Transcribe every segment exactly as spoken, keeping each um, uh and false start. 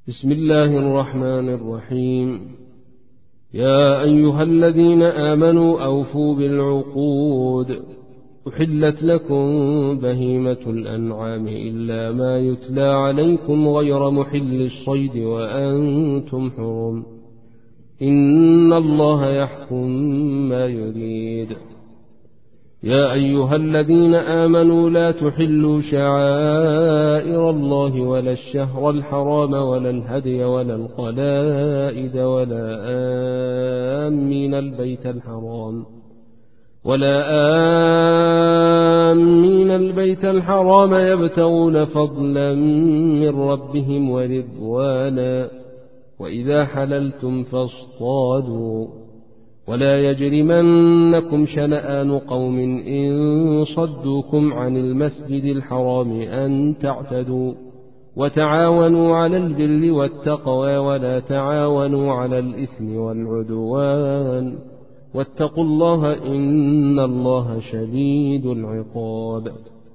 بسم الله الرحمن الرحيم. يا أيها الذين آمنوا أوفوا بالعقود، أحلت لكم بهيمة الأنعام إلا ما يتلى عليكم غير محل الصيد وأنتم حرم، إن الله يحكم ما يريد. يا أيها الذين آمنوا لا تحلوا شعائر الله ولا الشهر الحرام ولا الهدي ولا القلائد ولا آمين البيت الحرام ولا آمين البيت الحرام يبتغون فضلا من ربهم ورضوانا، وإذا حللتم فاصطادوا، ولا يجرمنكم شنآن قوم إن صدوكم عن المسجد الحرام أن تعتدوا، وتعاونوا على البر والتقوى ولا تعاونوا على الإثم والعدوان، واتقوا الله إن الله شديد العقاب.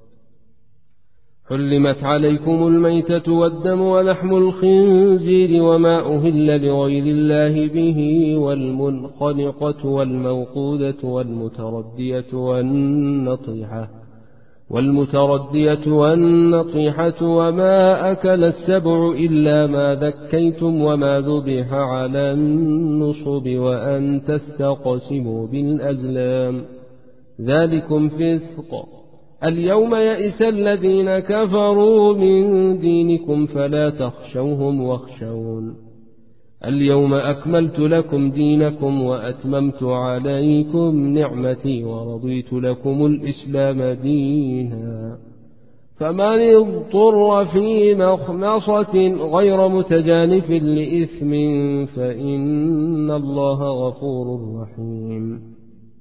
حرمت عليكم الميتة والدم ولحم الخنزير وما أهل لغير الله به، والمنخنقة والموقودة والمتردية والنطيحة والمتردية والنطيحة وما أكل السبع إلا ما ذكيتم وما ذبح على النصب، وأن تستقسموا بالأزلام، ذلكم فسق. اليوم يئس الذين كفروا من دينكم فلا تخشوهم واخشون، اليوم أكملت لكم دينكم وأتممت عليكم نعمتي ورضيت لكم الإسلام دينا، فمن اضطر في مخمصة غير متجانف لإثم فإن الله غفور رحيم.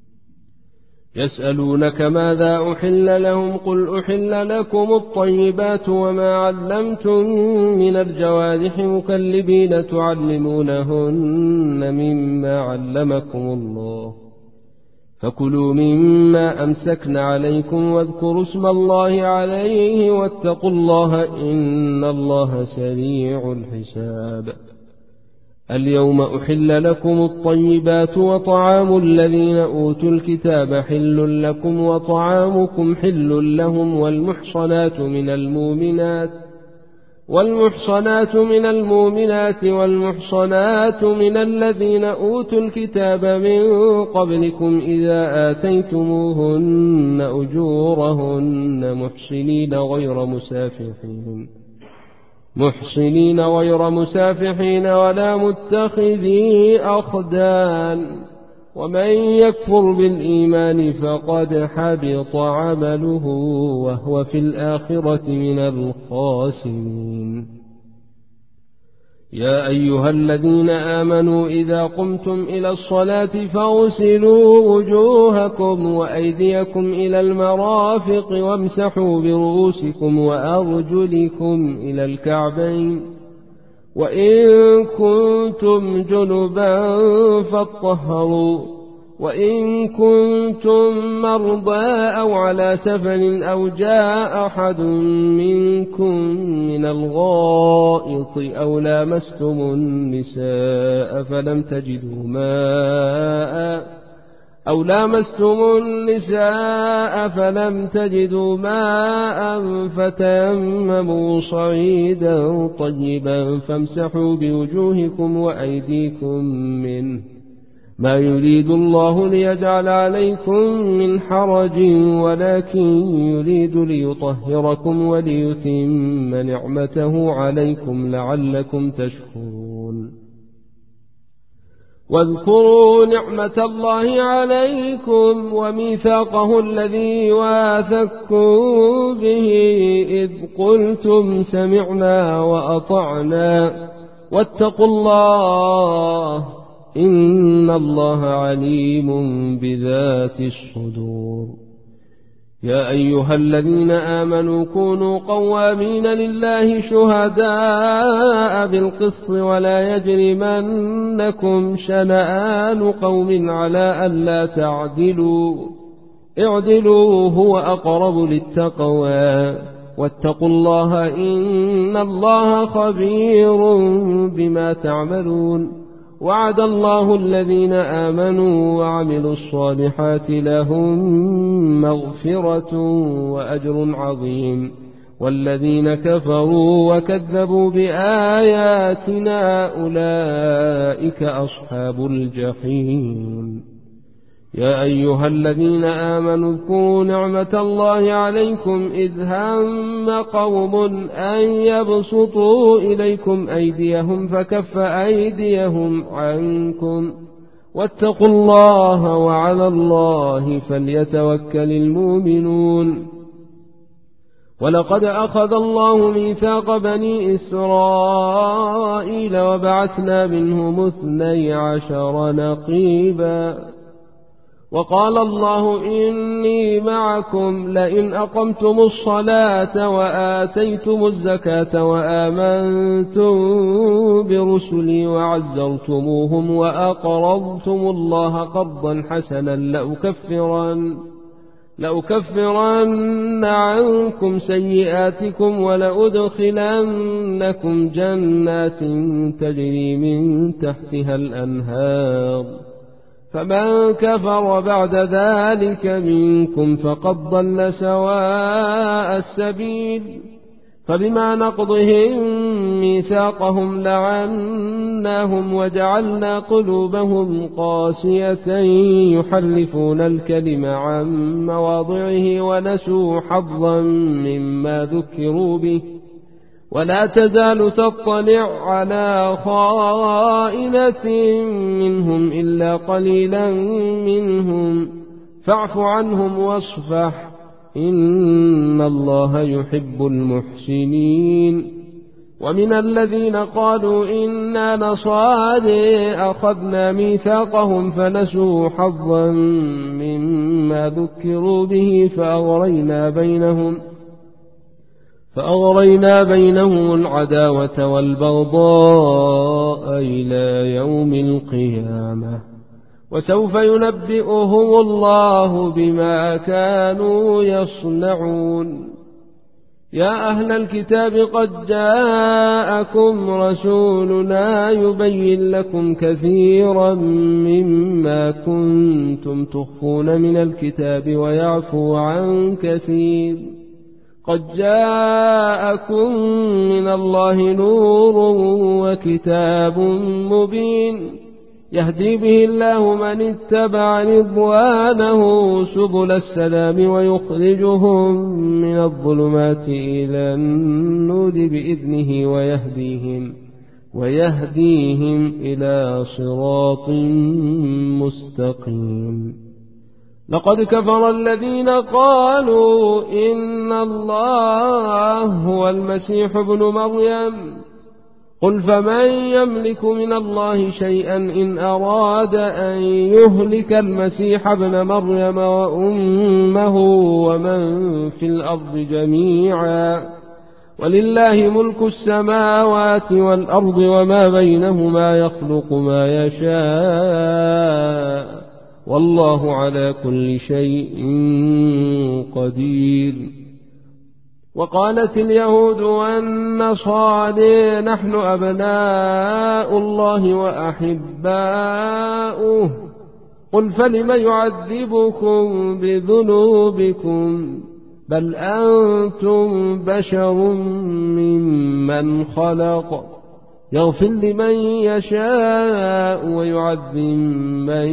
يسألونك ماذا أحل لهم، قل أحل لكم الطيبات وما علمتم من الجوارح مكلبين تعلمونهن مما علمكم الله، فكلوا مما أمسكن عليكم واذكروا اسم الله عليه واتقوا الله إن الله سريع الحساب. اليوم أحل لكم الطيبات وطعام الذين أوتوا الكتاب حل لكم وطعامكم حل لهم، والمحصنات من المؤمنات والمحصنات من المؤمنات والمحصنات من الذين أوتوا الكتاب من قبلكم إذا آتيتموهن أجورهن محصنين غير مسافحين محصنين غير مسافحين ولا متخذي أخدان، ومن يكفر بالإيمان فقد حبط عمله وهو في الآخرة من الخاسرين. يا أيها الذين آمنوا إذا قمتم إلى الصلاة فاغسلوا وجوهكم وأيديكم إلى المرافق وامسحوا برؤوسكم وأرجلكم إلى الكعبين، وإن كنتم جنبا فاطهروا، وإن كنتم مرضى أو على سفر أو جاء أحد منكم من الغائط أو لامستم النساء فلم تجدوا ماء أو لامستم النساء فلم تجدوا ماء فتيمموا صعيدا طيبا فامسحوا بوجوهكم وأيديكم منه، ما يريد الله ليجعل عليكم من حرج ولكن يريد ليطهركم وليتم نعمته عليكم لعلكم تشكرون. واذكروا نعمة الله عليكم وميثاقه الذي واثقكم به إذ قلتم سمعنا وأطعنا واتقوا الله إن الله عليم بذات الصدور. يا أيها الذين آمنوا كونوا قوامين لله شهداء بالقسط ولا يجرمنكم شنآن قوم على ألا تعدلوا، اعدلوا هو أقرب للتقوى، واتقوا الله إن الله خبير بما تعملون. وعد الله الذين آمنوا وعملوا الصالحات لهم مغفرة وأجر عظيم، والذين كفروا وكذبوا بآياتنا أولئك أصحاب الجحيم. يا أيها الذين آمنوا اذكروا نعمة الله عليكم إذ هم قوم أن يبسطوا إليكم أيديهم فكف أيديهم عنكم، واتقوا الله وعلى الله فليتوكل المؤمنون. ولقد أخذ الله ميثاق بني إسرائيل وبعثنا منهم اثني عشر نقيبا، وقال الله إني معكم لئن أقمتم الصلاة وآتيتم الزكاة وآمنتم برسلي وعزرتموهم وأقرضتم الله قرضا حسنا لأكفرن, لأكفرن عنكم سيئاتكم ولأدخلنكم جنات تجري من تحتها الأنهار، فمن كفر بعد ذلك منكم فقد ضل سواء السبيل. فبما نقضهم ميثاقهم لعناهم وجعلنا قلوبهم قاسية يحرفون الكلم عن مواضعه ونسوا حظا مما ذكروا به، ولا تزال تطلع على خائنة منهم إلا قليلا منهم، فاعف عنهم واصفح إن الله يحب المحسنين. ومن الذين قالوا إنا نصارى أخذنا ميثاقهم فنسوا حظا مما ذكروا به فأغرينا بينهم فأغرينا بينهم العداوة والبغضاء إلى يوم القيامة، وسوف ينبئهم الله بما كانوا يصنعون. يا أهل الكتاب قد جاءكم رسولنا يبين لكم كثيرا مما كنتم تخفون من الكتاب ويعفو عن كثير، قد جاءكم من الله نور وكتاب مبين يهدي به الله من اتبع رضوانه سبل السلام ويخرجهم من الظلمات إلى النور بإذنه ويهديهم, ويهديهم إلى صراط مستقيم. لقد كفر الذين قالوا إن الله هو المسيح ابن مريم، قل فمن يملك من الله شيئا إن أراد أن يهلك المسيح ابن مريم وأمه ومن في الأرض جميعا، ولله ملك السماوات والأرض وما بينهما يخلق ما يشاء والله على كل شيء قدير. وقالت اليهود والنصارى نحن أبناء الله وأحباؤه، قل فلم يعذبكم بذنوبكم بل أنتم بشر ممن خلق يغفر لمن يشاء ويعذب من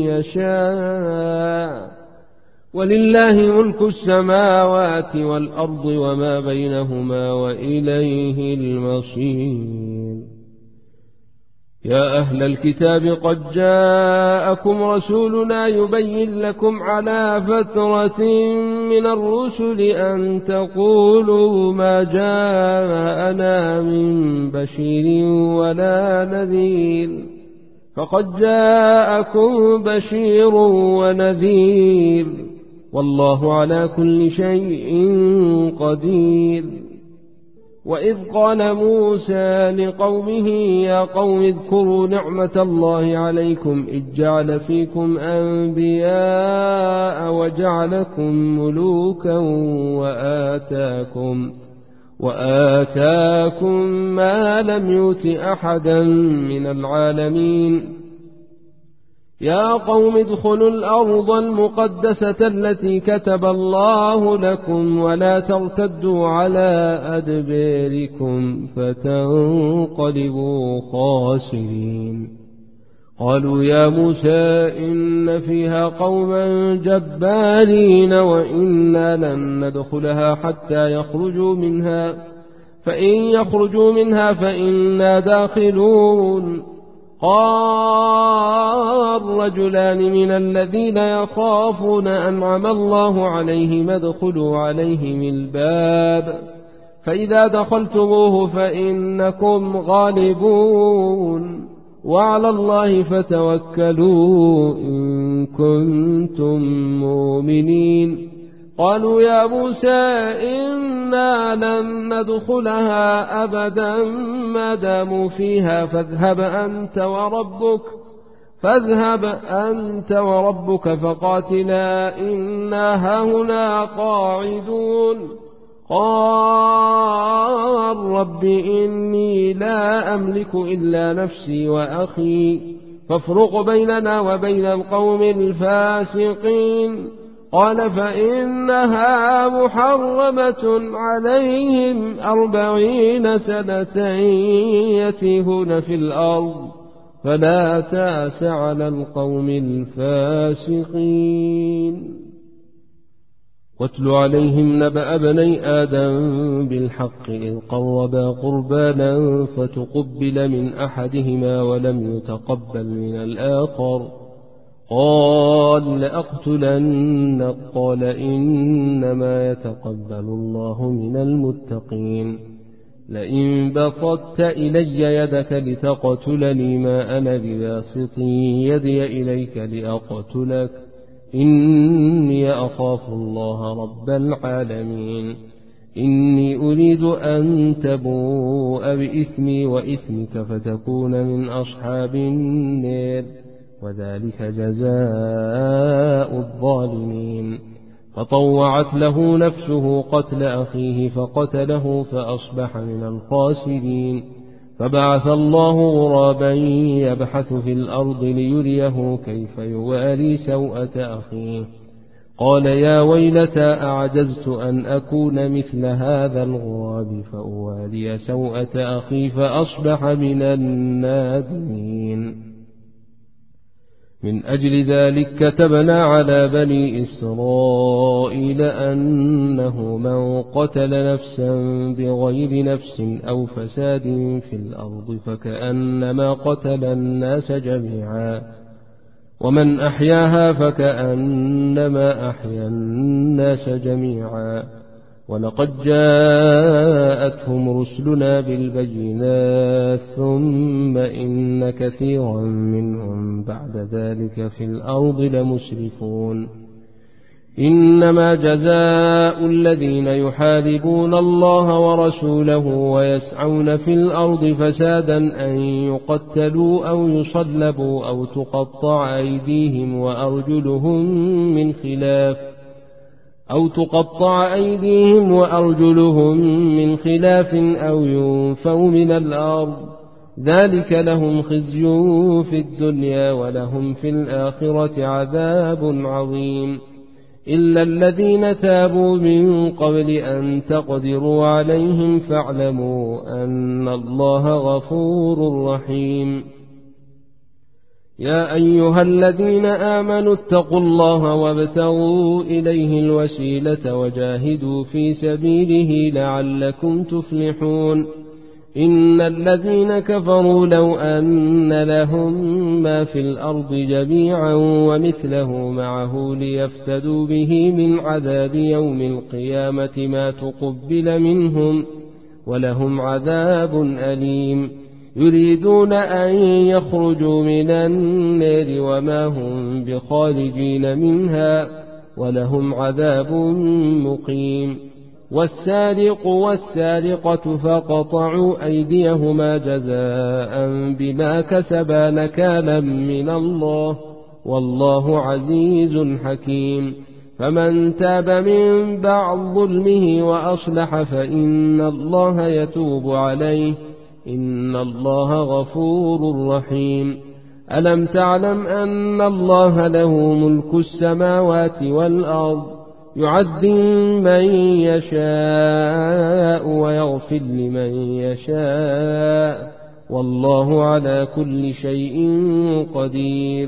يشاء، ولله ملك السماوات والأرض وما بينهما وإليه المصير. يا أهل الكتاب قد جاءكم رسولنا يبين لكم على فترة من الرسل أن تقولوا ما جاءنا من بشير ولا نذير، فقد جاءكم بشير ونذير والله على كل شيء قدير. وإذ قال موسى لقومه يا قوم اذكروا نعمة الله عليكم إذ جعل فيكم أنبياء وجعلكم ملوكا وآتاكم وآتاكم ما لم يؤت أحدا من العالمين يا قوم ادخلوا الأرض المقدسة التي كتب الله لكم ولا ترتدوا على أدباركم فتنقلبوا خاسرين قالوا يا موسى إن فيها قوما جبارين وإنا لن ندخلها حتى يخرجوا منها فإن يخرجوا منها فإنا داخلون قال رجلان من الذين يخافون أنعم الله عليهم ادخلوا عليهم الباب فإذا دخلتموه فإنكم غالبون وعلى الله فتوكلوا إن كنتم مؤمنين قالوا يا موسى إنا لن ندخلها أبدا ما داموا فيها فاذهب أنت وربك فاذهب أنت وربك فقاتلا إنا هاهنا قاعدون قال رب إني لا أملك إلا نفسي وأخي فافرق بيننا وبين القوم الفاسقين قال فإنها محرمة عليهم أربعين سنة يتيهون في الأرض فلا تأس على القوم الفاسقين واتل عليهم نبأ بني آدم بالحق إذ قربا قربانا فتقبل من أحدهما ولم يتقبل من الآخر قال لأقتلنك قال إنما يتقبل الله من المتقين لئن بسطت إلي يدك لتقتلني ما أنا بباسط يدي إليك لأقتلك إني أخاف الله رب العالمين إني أريد أن تبوء بإثمي وإثمك فتكون من أصحاب النار وذلك جزاء الظالمين فطوعت له نفسه قتل أخيه فقتله فأصبح من الخاسرين فبعث الله غرابا يبحث في الأرض ليريه كيف يواري سوءة أخيه قال يا ويلتى أعجزت أن أكون مثل هذا الغراب فأواري سوءة أخي فأصبح من النادمين من أجل ذلك كتبنا على بني إسرائيل أنه من قتل نفسا بغير نفس أو فساد في الأرض فكأنما قتل الناس جميعا ومن أحياها فكأنما أحيا الناس جميعا ولقد جاءتهم رسلنا بالبينات ثم إن كثيرا منهم بعد ذلك في الأرض لمسرفون إنما جزاء الذين يحاربون الله ورسوله ويسعون في الأرض فسادا أن يقتلوا أو يصلبوا أو تقطع أيديهم وأرجلهم من خلاف أو تقطع أيديهم وأرجلهم من خلاف أو ينفوا من الأرض ذلك لهم خزي في الدنيا ولهم في الآخرة عذاب عظيم إلا الذين تابوا من قبل أن تقدروا عليهم فاعلموا أن الله غفور رحيم يا أيها الذين آمنوا اتقوا الله وابتغوا إليه الوسيلة وجاهدوا في سبيله لعلكم تفلحون إن الذين كفروا لو أن لهم ما في الأرض جميعا ومثله معه ليفتدوا به من عذاب يوم القيامة ما تقبل منهم ولهم عذاب أليم يريدون أن يخرجوا من النار وما هم بخارجين منها ولهم عذاب مقيم والسارق والسارقة فقطعوا أيديهما جزاء بما كسبا نكالا من الله والله عزيز حكيم. فمن تاب من بعد ظلمه وأصلح فإن الله يتوب عليه إن الله غفور رحيم. ألم تعلم أن الله له ملك السماوات والأرض يعذب من يشاء ويغفر لمن يشاء والله على كل شيء قدير.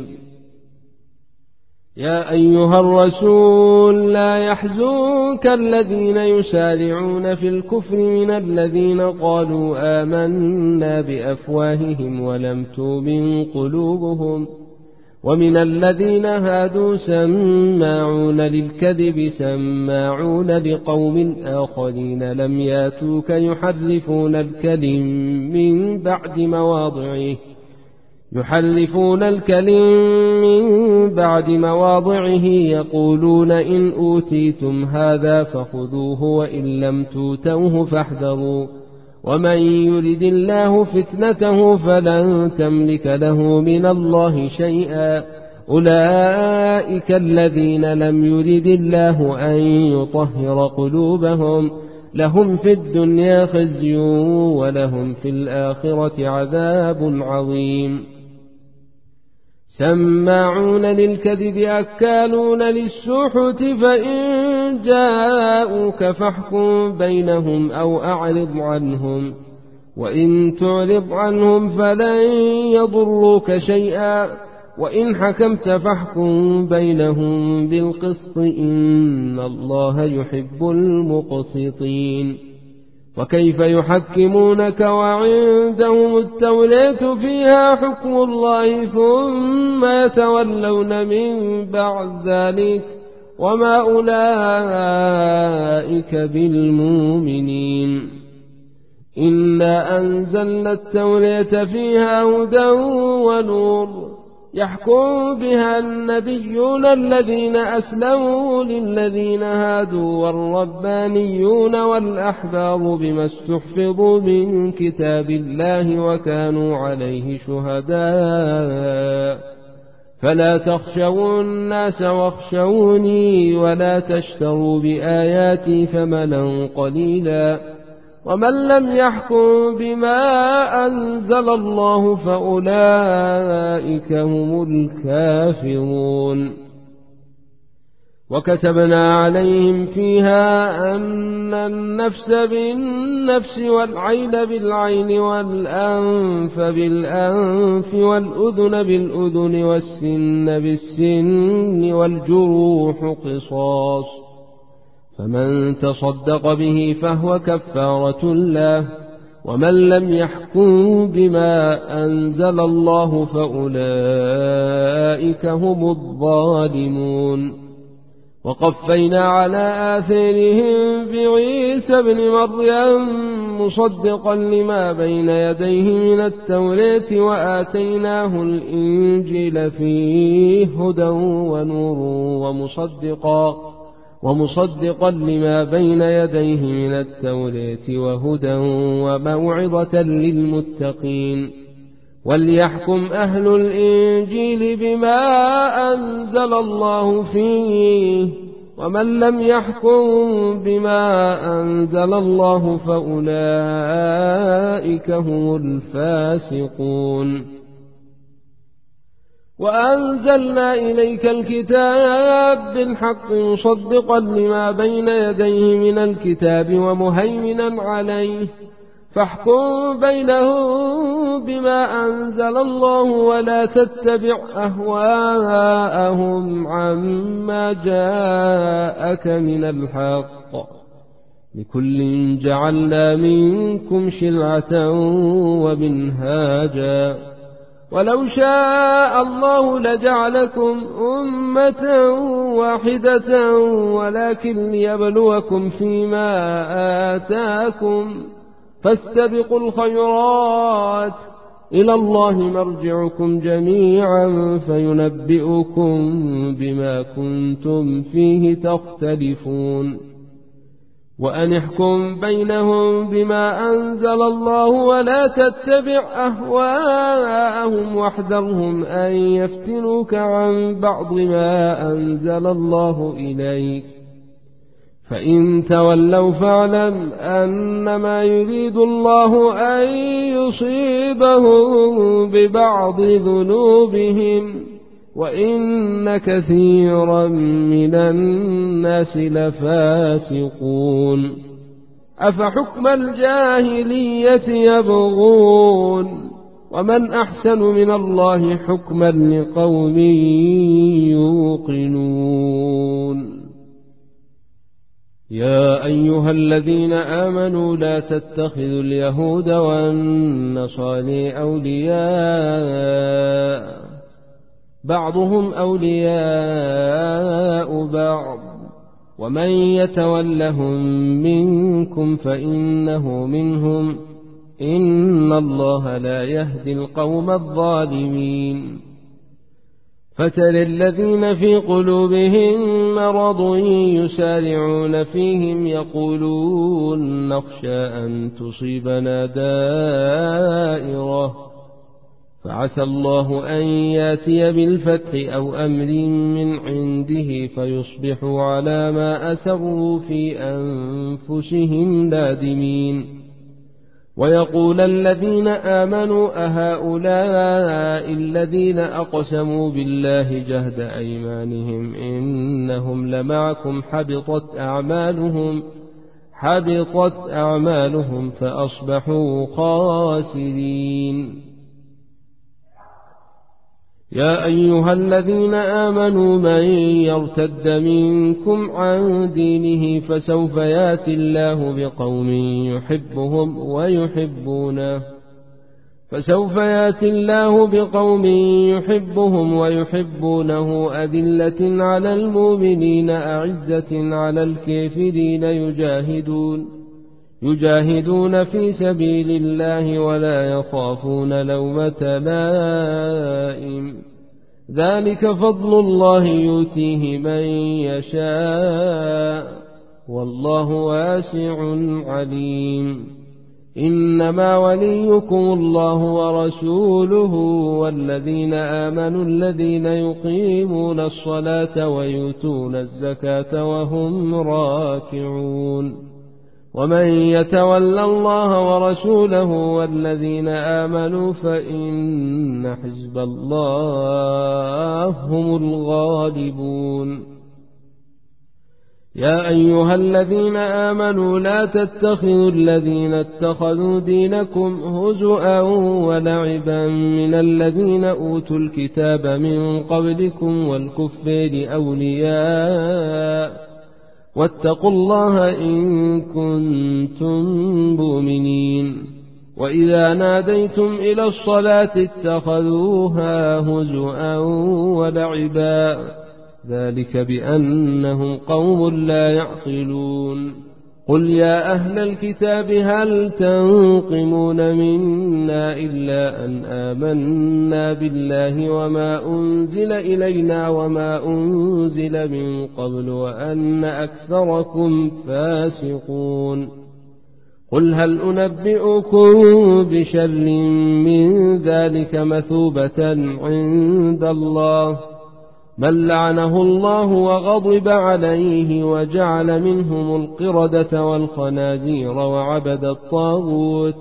يا أيها الرسول لا يحزنك الذين يسارعون في الكفر من الذين قالوا آمنا بأفواههم ولم تؤمن قلوبهم ومن الذين هادوا سماعون للكذب سماعون لقوم آخرين لم ياتوك يحرفون الكلم من بعد مواضعه يحرفون الكلم من بعد مواضعه يقولون إن أوتيتم هذا فخذوه وإن لم توتوه فاحذروا ومن يرد الله فتنته فلن تملك له من الله شيئا أولئك الذين لم يرد الله أن يطهر قلوبهم لهم في الدنيا خزي ولهم في الآخرة عذاب عظيم. سماعون للكذب أكالون للسحت فإن جاءوك فاحكم بينهم أو أعرض عنهم وإن تعرض عنهم فلن يضروك شيئا وإن حكمت فاحكم بينهم بالقسط إن الله يحب المقسطين. وكيف يحكمونك وعندهم التوراة فيها حكم الله ثم يتولون من بعد ذلك وما أولئك بالمؤمنين. إنا أنزلنا التوراة فيها هدى ونور يحكم بها النبيون الذين أسلموا للذين هادوا والربانيون والأحبار بما استحفظوا من كتاب الله وكانوا عليه شهداء فلا تخشوا الناس واخشوني ولا تشتروا بآياتي ثمنا قليلا ومن لم يحكم بما أنزل الله فأولئك هم الكافرون. وكتبنا عليهم فيها أن النفس بالنفس والعين بالعين والأنف بالأنف والأذن بالأذن والسن بالسن والجروح قصاص فمن تصدق به فهو كفارة له ومن لم يحكم بما أنزل الله فأولئك هم الظالمون. وقفينا على آثارهم بعيسى ابن مريم مصدقا لما بين يديه من التوراة وآتيناه الإنجيل فيه هدى ونور ومصدقا ومصدقا لما بين يديه من التوراة وهدى وموعظة للمتقين. وليحكم أهل الإنجيل بما أنزل الله فيه ومن لم يحكم بما أنزل الله فأولئك هم الفاسقون. وأنزلنا إليك الكتاب بالحق مصدقا لما بين يديه من الكتاب ومهيمنا عليه فاحكم بينهم بما أنزل الله ولا تتبع أهواءهم عما جاءك من الحق لكل جعلنا منكم شرعة ومنهاجا ولو شاء الله لجعلكم أمة واحدة ولكن ليبلوكم فيما آتاكم فاستبقوا الخيرات إلى الله مرجعكم جميعا فينبئكم بما كنتم فيه تختلفون. وأن احكم بينهم بما أنزل الله ولا تتبع أهواءهم واحذرهم أن يفتنوك عن بعض ما أنزل الله إليك فإن تولوا فاعلم أنما يريد الله أن يصيبهم ببعض ذنوبهم وإن كثيرا من الناس لفاسقون أفحكم الجاهلية يبغون ومن أحسن من الله حكما لقوم يوقنون يا أيها الذين آمنوا لا تتخذوا اليهود والنصارى أولياء بعضهم أولياء بعض ومن يتولهم منكم فإنه منهم إن الله لا يهدي القوم الظالمين فترى الذين في قلوبهم مرض يسارعون فيهم يقولون نخشى أن تصيبنا دائرة فعسى الله أن ياتي بالفتح أو أمر من عنده فيصبحوا على ما أسروا في أنفسهم نادمين ويقول الذين آمنوا أهؤلاء الذين أقسموا بالله جهد أيمانهم إنهم لمعكم حبطت أعمالهم حبطت أعمالهم فأصبحوا خاسرين يا أيها الذين آمنوا من يرتد منكم عن دينه فسوف ياتي الله بقوم يحبهم ويحبونه فسوف ياتي الله بقوم يحبهم ويحبونه أذلة على المؤمنين أعزة على الكافرين يجاهدون يجاهدون في سبيل الله ولا يخافون لومة لائم ذلك فضل الله يؤتيه من يشاء والله واسع عليم إنما وليكم الله ورسوله والذين آمنوا الذين يقيمون الصلاة ويؤتون الزكاة وهم راكعون ومن يتولى الله ورسوله والذين آمنوا فإن حزب الله هم الغالبون يا أيها الذين آمنوا لا تتخذوا الذين اتخذوا دينكم هزؤا ولعبا من الذين أوتوا الكتاب من قبلكم والكفار أولياء واتقوا الله إن كنتم مؤمنين وإذا ناديتم إلى الصلاة اتخذوها هزؤا ولعبا ذلك بأنهم قوم لا يعقلون قل يا أهل الكتاب هل تنقمون منا إلا أن آمنا بالله وما أنزل إلينا وما أنزل من قبل وأن أكثركم فاسقون قل هل أنبئكم بشر من ذلك مثوبة عند الله من لعنه الله وغضب عليه وجعل منهم القردة والخنازير وعبد الطاغوت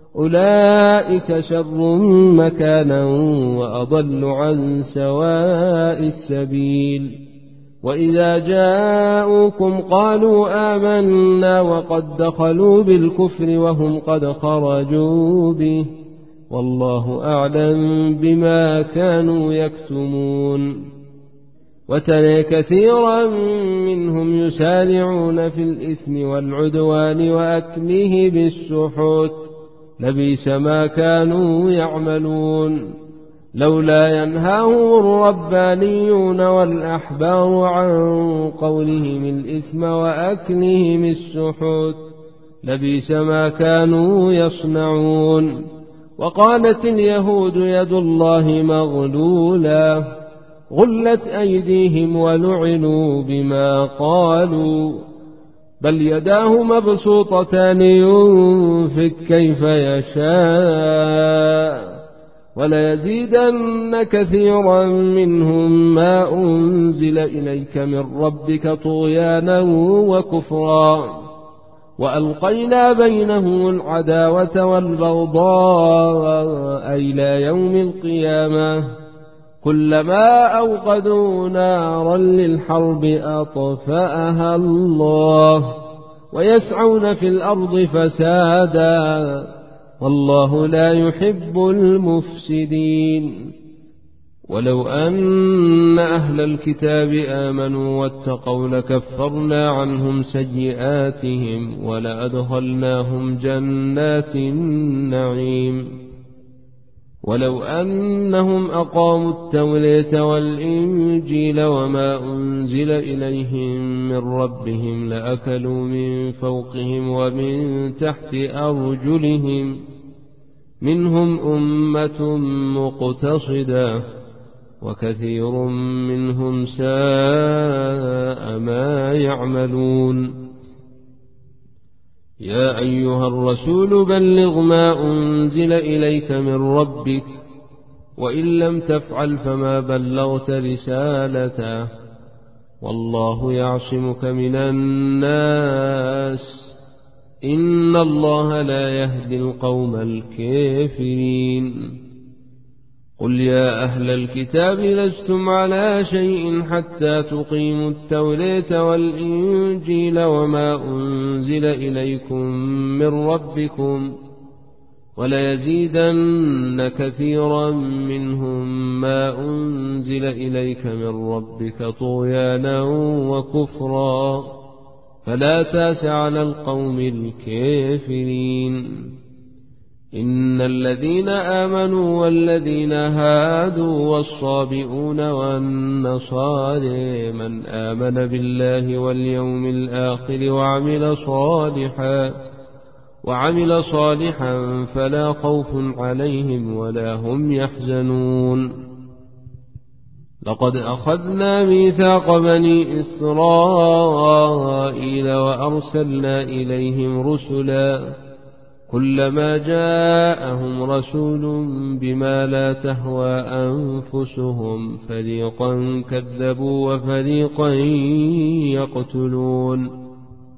أولئك شر مكانا وأضل عن سواء السبيل وإذا جاءوكم قالوا آمنا وقد دخلوا بالكفر وهم قد خرجوا به والله أعلم بما كانوا يكتمون وترى كثيرا منهم يسارعون في الإثم والعدوان وأكله بالسحت لبئس ما كانوا يعملون لولا ينهاهم الربانيون والأحبار عن قولهم الإثم وأكلهم السحت لبئس ما كانوا يصنعون وقالت اليهود يد الله مغلولة غلت أيديهم ولعنوا بما قالوا بل يداه مبسوطتان ينفق كيف يشاء وليزيدن كثيرا منهم ما أنزل إليك من ربك طغيانا وكفرا وألقينا بينهم العداوة والبغضاء إلى يوم القيامة كلما أوقدوا نارا للحرب أطفأها الله ويسعون في الأرض فسادا والله لا يحب المفسدين. ولو أن أهل الكتاب آمنوا واتقوا لكفرنا عنهم سيئاتهم ولأدخلناهم جنات النعيم. ولو أنهم أقاموا التوراة والإنجيل وما أنزل إليهم من ربهم لأكلوا من فوقهم ومن تحت أرجلهم منهم أمة مقتصدة وكثير منهم ساء ما يعملون. يا أيها الرسول بلغ ما أنزل إليك من ربك وإن لم تفعل فما بلغت رسالته والله يعصمك من الناس إن الله لا يهدي القوم الكافرين. قل يا أهل الكتاب لستم على شيء حتى تقيموا التوراة والإنجيل وما أنزل إليكم من ربكم وليزيدن كثيرا منهم ما أنزل إليك من ربك طغيانا وكفرا فلا تأس على القوم الكافرين. إن الذين آمنوا والذين هادوا والصابئون والنصارى من آمن بالله واليوم الآخر وعمل صالحا وعمل صالحا فلا خوف عليهم ولا هم يحزنون. لقد أخذنا ميثاق بني إسرائيل وأرسلنا إليهم رسلا كلما جاءهم رسول بما لا تهوى أنفسهم فريقا كذبوا وفريقا يقتلون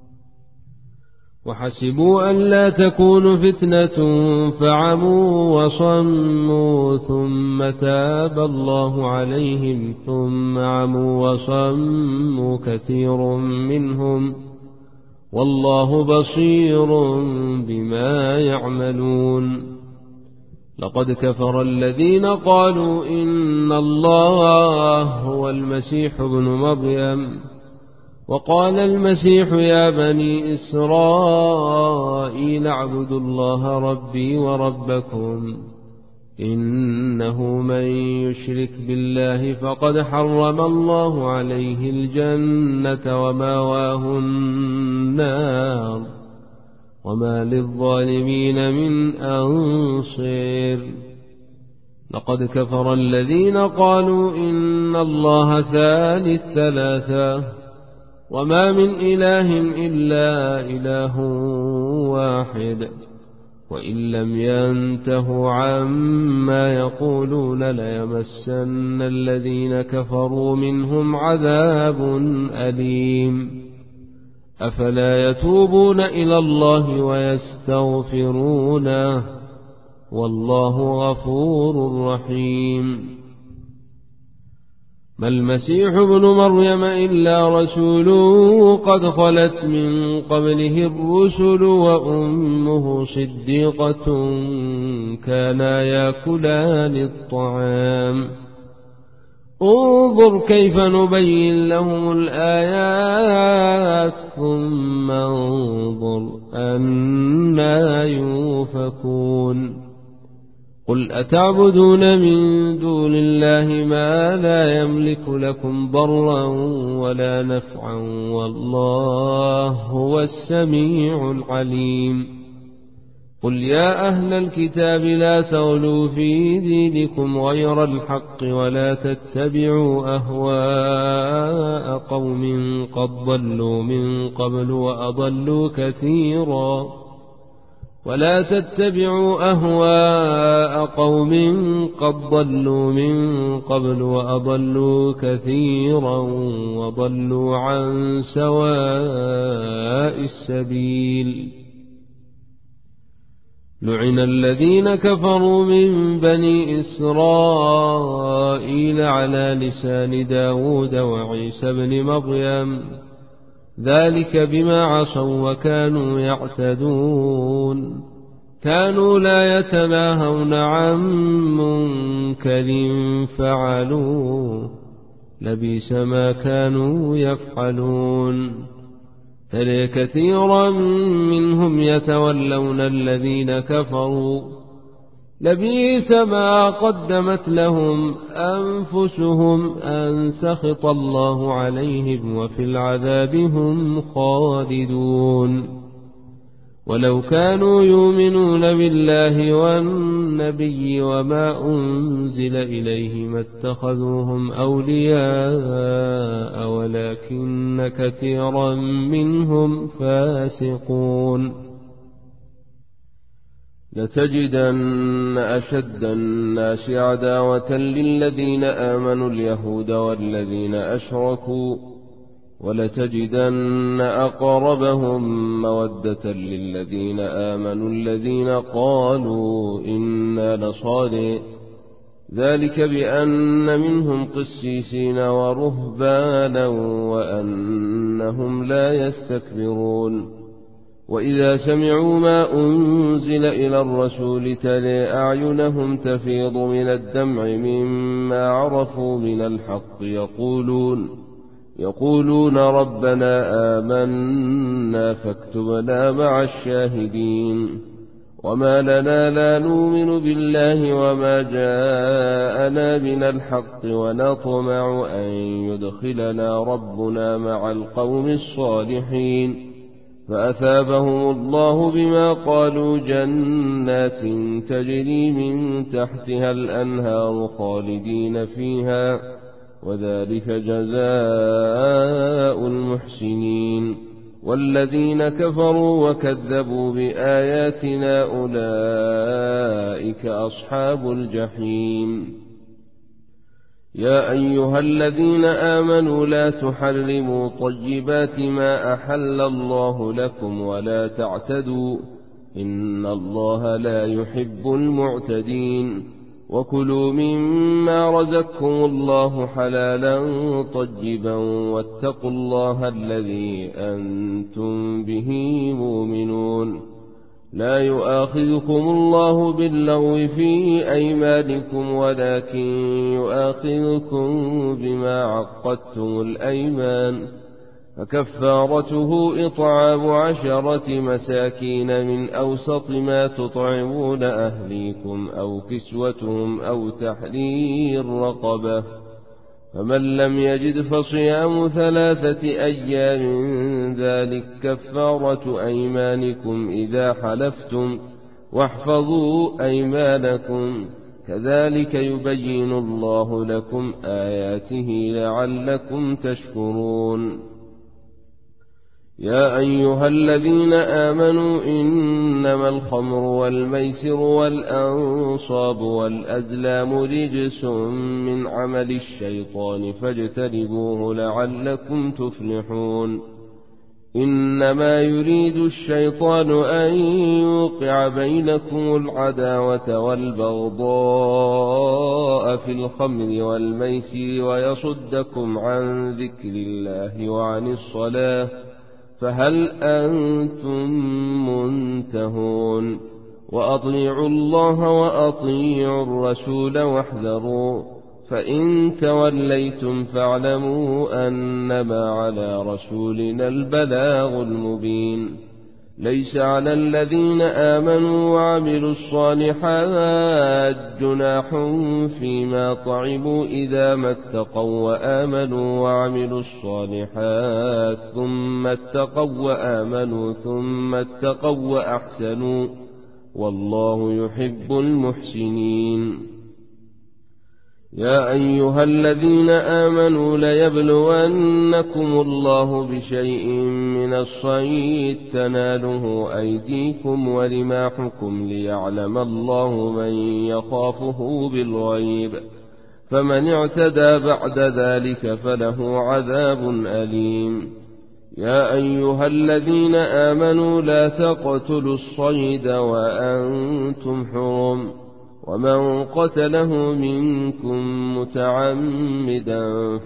وحسبوا أن لا تكون فتنة فعموا وصموا ثم تاب الله عليهم ثم عموا وصموا كثير منهم والله بصير بما يعملون. لقد كفر الذين قالوا إن الله هو المسيح ابن مريم وقال المسيح يا بني إسرائيل اعبدوا الله ربي وربكم إنه من يشرك بالله فقد حرم الله عليه الجنة وماواه النار وما للظالمين من أنصير. لقد كفر الذين قالوا إن الله ثالث ثلاثة وما من إله إلا إله واحد وإن لم ينتهوا عما يقولون ليمسن الذين كفروا منهم عذاب أليم. أفلا يتوبون إلى الله ويستغفرونه والله غفور رحيم. ما المسيح ابن مريم إلا رسول قد خلت من قبله الرسل وأمه صديقة كانا يأكلان الطعام انظر كيف نبين لهم الآيات ثم انظر أنا يوفكون. قل أتعبدون من دون الله ما لا يملك لكم ضرا ولا نفعا والله هو السميع العليم. قل يا أهل الكتاب لا تغلوا في دينكم غير الحق ولا تتبعوا أهواء قوم قد ضلوا من قبل وأضلوا كثيرا ولا تتبعوا أهواء قوم قد ضلوا من قبل وأضلوا كثيرا وضلوا عن سواء السبيل. لعن الذين كفروا من بني إسرائيل على لسان داود وعيسى بن مريم ذلك بما عصوا وكانوا يعتدون كانوا لا يتناهون عن منكر فعلوه لبئس ما كانوا يفعلون. ترى كثيرا منهم يتولون الذين كفروا لبئس ما قدمت لهم أنفسهم أن سخط الله عليهم وفي العذاب هم خالدون. ولو كانوا يؤمنون بالله والنبي وما أنزل إليه ما اتخذوهم أولياء ولكن كثيرا منهم فاسقون. لتجدن أشد الناس عداوة للذين آمنوا اليهود والذين أشركوا ولتجدن أقربهم مودة للذين آمنوا الذين قالوا إنا نصارى ذلك بأن منهم قسيسين ورهبانا وأنهم لا يستكبرون. وإذا سمعوا ما أنزل إلى الرسول ترى أعينهم تفيض من الدمع مما عرفوا من الحق يقولون يقولون ربنا آمنا فاكتبنا مع الشاهدين. وما لنا لا نؤمن بالله وما جاءنا من الحق ونطمع أن يدخلنا ربنا مع القوم الصالحين. فأثابهم الله بما قالوا جنات تجري من تحتها الأنهار خالدين فيها وذلك جزاء المحسنين. والذين كفروا وكذبوا بآياتنا أولئك أصحاب الجحيم. يا أيها الذين آمنوا لا تحرموا طيبات ما أحل الله لكم ولا تعتدوا إن الله لا يحب المعتدين. وكلوا مما رزقكم الله حلالا طيبا واتقوا الله الذي أنتم به مؤمنون. لا يؤاخذكم الله باللغو في أيمانكم ولكن يؤاخذكم بما عقدتم الأيمان فكفارته إطعام عشرة مساكين من أوسط ما تطعمون أهليكم أو كسوتهم أو تحرير رقبة فمن لم يجد فصيام ثلاثة أيام ذلك كفارة أيمانكم إذا حلفتم واحفظوا أيمانكم كذلك يبين الله لكم آياته لعلكم تشكرون. يا أيها الذين آمنوا إنما الخمر والميسر والأنصاب والأزلام رجس من عمل الشيطان فاجتنبوه لعلكم تفلحون. إنما يريد الشيطان أن يوقع بينكم العداوة والبغضاء في الخمر والميسر ويصدكم عن ذكر الله وعن الصلاة فهل أنتم منتهون. وأطيعوا الله وأطيعوا الرسول واحذروا فإن توليتم فاعلموا أنما على رسولنا البلاغ المبين. ليس على الذين آمنوا وعملوا الصالحات جناح فيما طعموا إذا ما اتقوا وآمنوا وعملوا الصالحات ثم اتقوا وآمنوا ثم اتقوا وأحسنوا والله يحب المحسنين. يا أيها الذين آمنوا ليبلونكم الله بشيء من الصيد تناله أيديكم ورماحكم ليعلم الله من يخافه بالغيب، فمن اعتدى بعد ذلك فله عذاب أليم. يا أيها الذين آمنوا لا تقتلوا الصيد وأنتم حرم، ومن قتله منكم متعمدا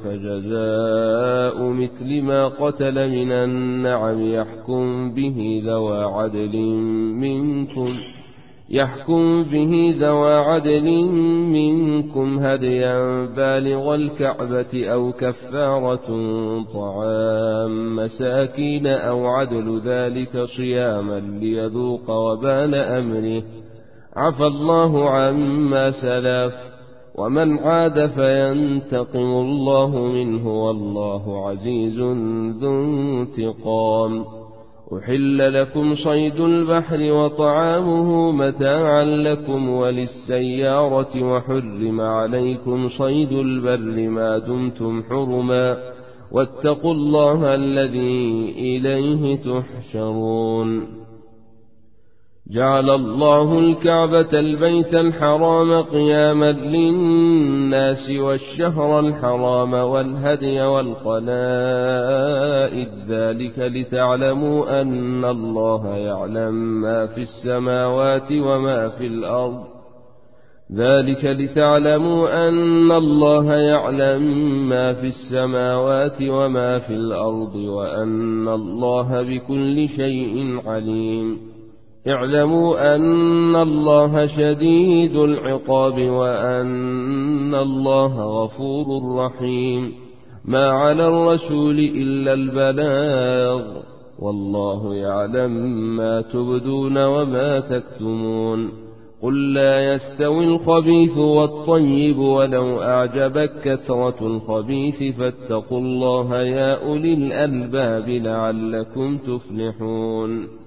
فجزاء مثل ما قتل من النعم يحكم به ذوى عدل منكم يحكم به ذوى عدل منكم هديا بالغ الكعبة أو كفارة طعام مساكين أو عدل ذلك صياما ليذوق وبال أمره، عفى الله عما سلف، ومن عاد فينتقم الله منه والله عزيز ذو انتقام. أحل لكم صيد البحر وطعامه متاعا لكم وللسيارة، وحرم عليكم صيد البر ما دمتم حرما، واتقوا الله الذي إليه تحشرون. جعل الله الكعبة البيت الحرام قياما للناس والشهر الحرام والهدي والقلائد، ذلك لتعلموا أن الله يعلم ما في السماوات وما في الأرض ذلك لتعلموا أن الله يعلم ما في السماوات وما في الأرض وأن الله بكل شيء عليم. اعلموا أن الله شديد العقاب وأن الله غفور رحيم. ما على الرسول إلا البلاغ، والله يعلم ما تبدون وما تكتمون. قل لا يستوي الخبيث والطيب ولو أعجبك كثرة الخبيث، فاتقوا الله يا أولي الألباب لعلكم تفلحون.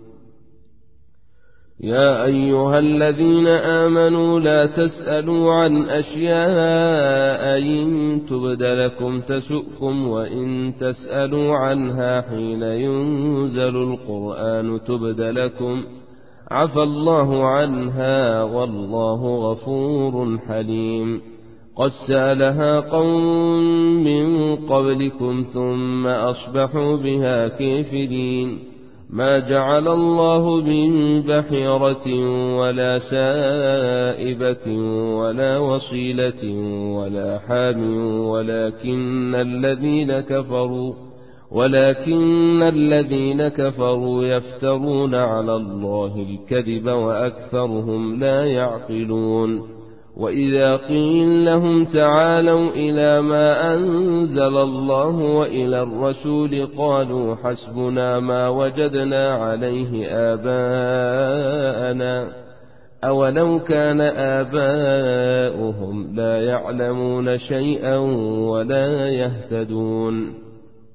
يا أيها الذين آمنوا لا تسألوا عن أشياء إن تبد لكم تسؤكم، وإن تسألوا عنها حين ينزل القرآن تبد لكم عفى الله عنها والله غفور حليم. قد سألها قوم من قبلكم ثم أصبحوا بها كافرين. ما جعل الله من بحيرة ولا سائبة ولا وصيلة ولا حام، ولكن الذين كفروا ولكن الذين كفروا يفترون على الله الكذب وأكثرهم لا يعقلون. وإذا قيل لهم تعالوا إلى ما أنزل الله وإلى الرسول قالوا حسبنا ما وجدنا عليه آباءنا، أولو كان آباؤهم لا يعلمون شيئا ولا يهتدون.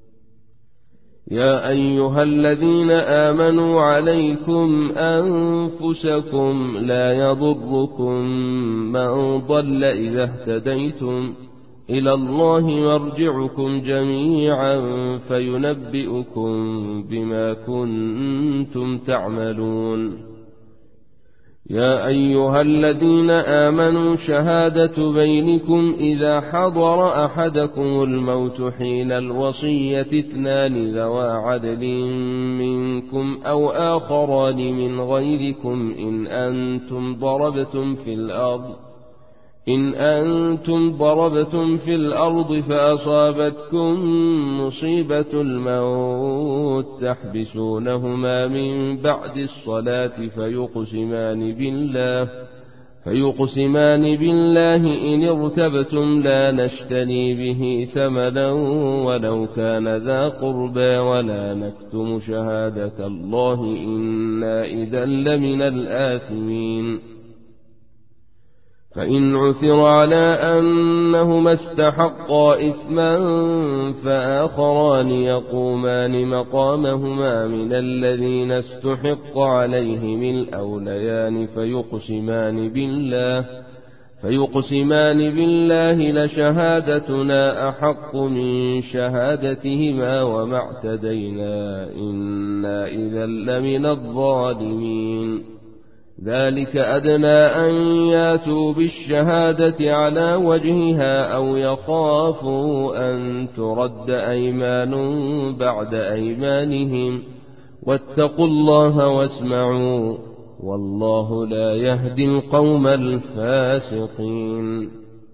يا أيها الذين آمنوا عليكم أنفسكم لا يضركم من ضل إذا اهتديتم، إلى الله مرجعكم جميعا فينبئكم بما كنتم تعملون. يا أيها الذين آمنوا شهادة بينكم إذا حضر أحدكم الموت حين الوصية اثنان ذوى عدل منكم أو آخران من غيركم إن أنتم ضربتم في الأرض إن أنتم ضربتم في الأرض فأصابتكم مصيبة الموت تحبسونهما من بعد الصلاة فيقسمان بالله فيقسمان بالله إن ارتبتم لا نشتري به ثمنا ولو كان ذا قربى ولا نكتم شهادة الله إنا إذا لمن الآثمين. فإن عثر على أنهما استحقا إثما فآخران يقومان مقامهما من الذين استحق عليهم الأوليان فيقسمان بالله فيقسمان بالله لشهادتنا أحق من شهادتهما وما اعتدينا إنا إذا لمن الظالمين. ذلك أدنى أن ياتوا بالشهادة على وجهها أو يخافوا أن ترد أيمان بعد أيمانهم واتقوا الله واسمعوا والله لا يهدي القوم الفاسقين.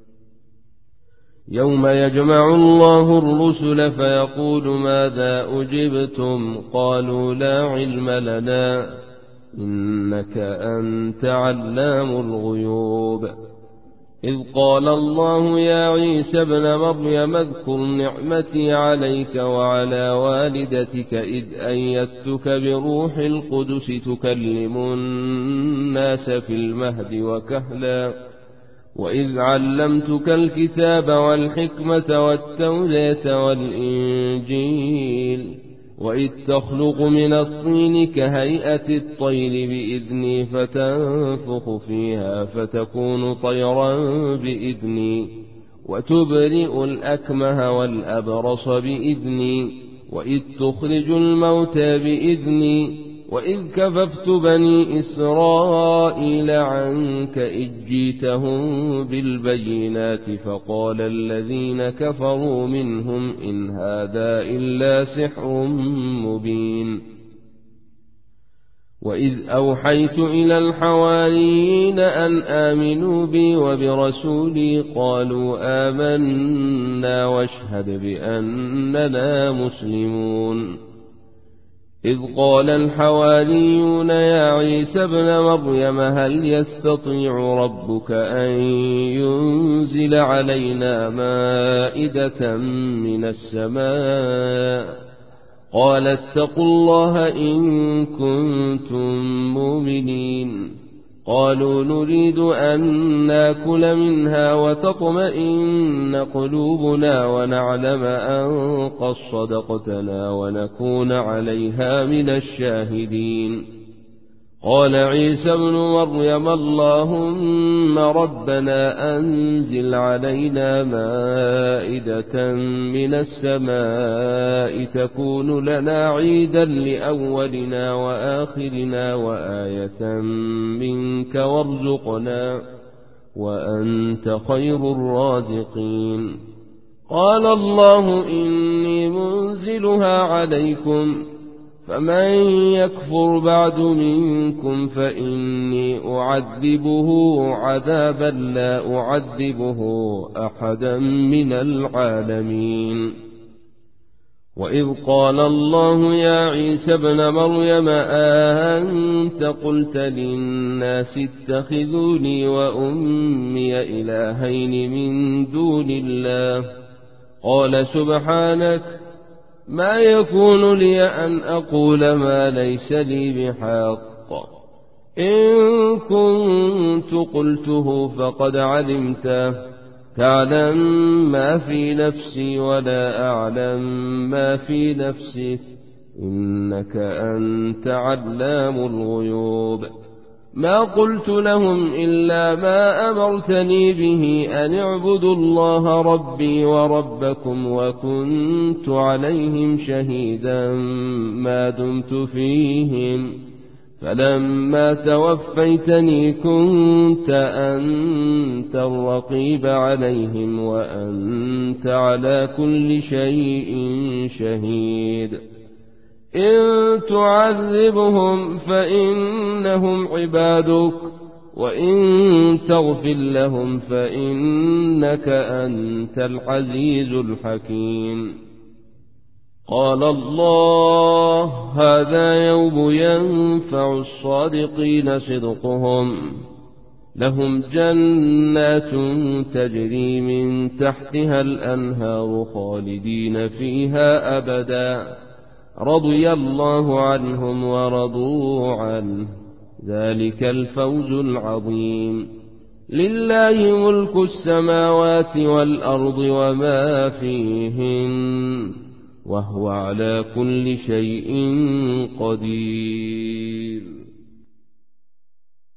يوم يجمع الله الرسل فيقول ماذا أجبتم قالوا لا علم لنا إنك أنت علام الغيوب. إذ قال الله يا عيسى ابن مريم اذكر نعمتي عليك وعلى والدتك إذ أيدتك بروح القدس تكلم الناس في المهد وكهلا وإذ علمتك الكتاب والحكمة والتوراة والإنجيل وإذ تخلق من الطين كهيئة الطير بإذني فتنفخ فيها فتكون طيرا بإذني وتبرئ الأكمه والأبرص بإذني وإذ تخرج الموتى بإذني وإذ كففت بني إسرائيل عنك إذ جيتهم بالبينات فقال الذين كفروا منهم إن هذا إلا سحر مبين. وإذ أوحيت إلى الحواريين أن آمنوا بي وبرسولي قالوا آمنا واشهد بأننا مسلمون. إذ قال الحواريون يا عيسى ابن مريم هل يستطيع ربك أن ينزل علينا مائدة من السماء قال اتقوا الله إن كنتم مؤمنين. قالوا نريد أن ناكل منها وتطمئن قلوبنا ونعلم أن قد صدقتنا ونكون عليها من الشاهدين. قال عيسى ابن مريم اللهم ربنا أنزل علينا مائدة من السماء تكون لنا عيدا لأولنا وآخرنا وآية منك وارزقنا وأنت خير الرازقين. قال الله إني منزلها عليكم فمن يكفر بعد منكم فإني أعذبه عذابا لا أعذبه أحدا من العالمين. وإذ قال الله يا عيسى ابن مريم أأنت قلت للناس اتخذوني وأمي إلهين من دون الله قال سبحانك ما يكون لي أن أقول ما ليس لي بحق إن كنت قلته فقد علمته تعلم ما في نفسي ولا أعلم ما في نفسك إنك أنت علام الغيوب. ما قلت لهم إلا ما أمرتني به أن اعبدوا الله ربي وربكم وكنت عليهم شهيدا ما دمت فيهم فلما توفيتني كنت أنت الرقيب عليهم وأنت على كل شيء شهيد. إن تعذبهم فإنهم عبادك وإن تغفر لهم فإنك أنت العزيز الحكيم. قال الله هذا يوم ينفع الصادقين صدقهم لهم جنات تجري من تحتها الأنهار خالدين فيها أبدا رضي الله عنهم ورضوا عنه ذلك الفوز العظيم. لله ملك السماوات والأرض وما فيهن وهو على كل شيء قدير.